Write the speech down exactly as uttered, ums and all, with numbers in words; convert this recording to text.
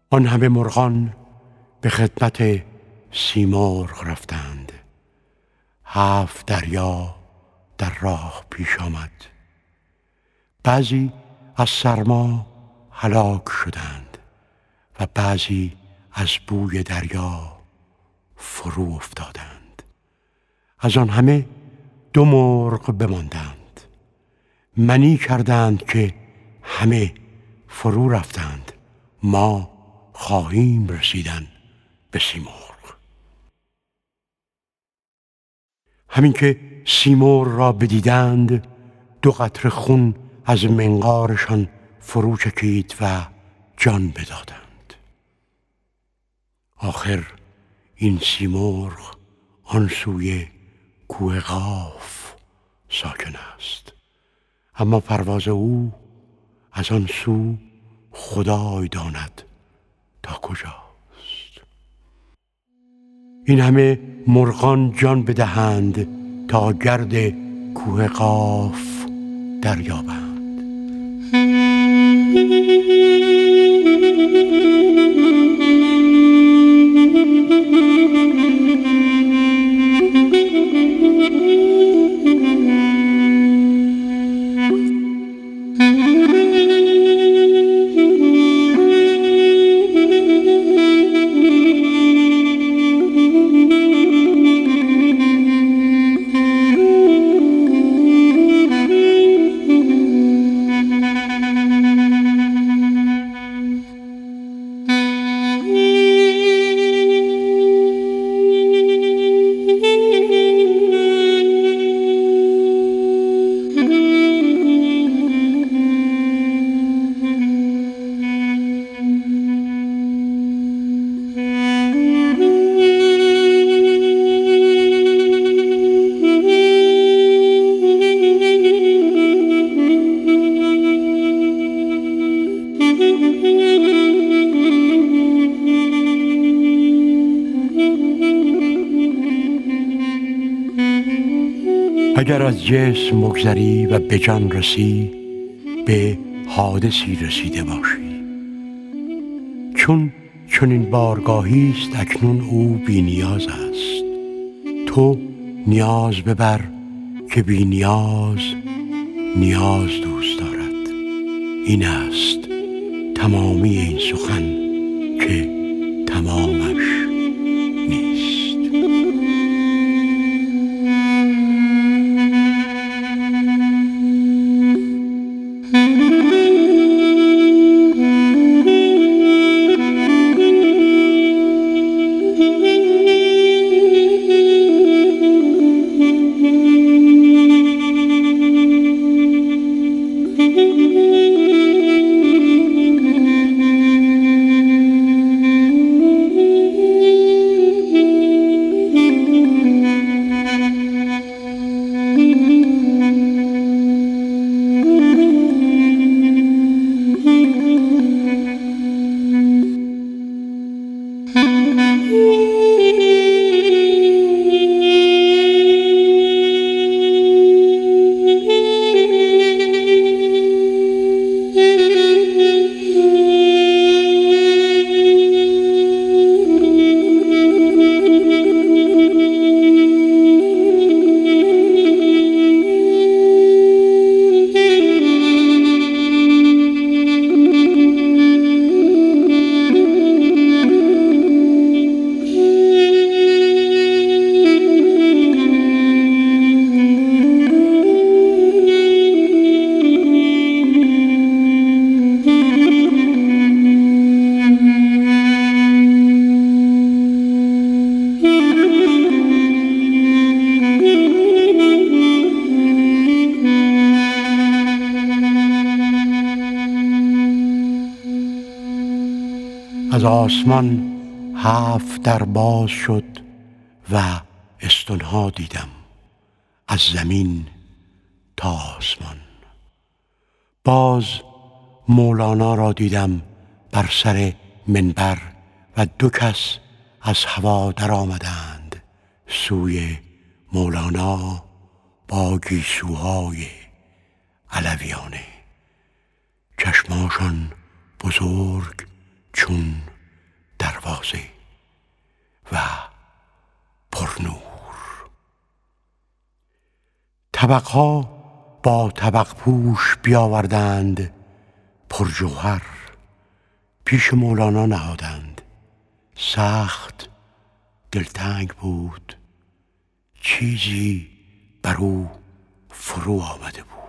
آن همه مرغان به خدمت سیمرغ رفتند. هفت دریا در راه پیش آمد. بعضی از سرما هلاک شدند و بعضی از بوی دریا فرو افتادند. از آن همه دو مرغ بماندند. منی کردند که همه فرو رفتند، ما خواهیم رسیدن به سیمرغ. همین که سیمرغ را بدیدند، دو قطره خون از منقارشان فرو چکید و جان بدادند. آخر این سیمرغ آن سوی کوه قاف ساکن است، اما پرواز او از آن سو خدای داند تا کجاست. این همه مرغان جان بدهند تا گرد کوه قاف دریابند. اگر از جسم مگذری و به جان رسی، به حادثی رسیده باشی. چون چنین بارگاهی است اکنون او بی نیاز است. تو نیاز ببر که بی نیاز نیاز دوست دارد. این است تمامی این سخن که تمامش نیست. از آسمان هفت در باز شد و استنها دیدم، از زمین تا آسمان. باز مولانا را دیدم بر سر منبر و دو کس از هوا در آمدند سوی مولانا با گیسوهای علویانه. چشماشان بزرگ چون طبقها با طبق پوش بیاوردند پرجوهر، پیش مولانا نهادند. سخت دلتنگ بود، چیزی بر او فرو آمده بود.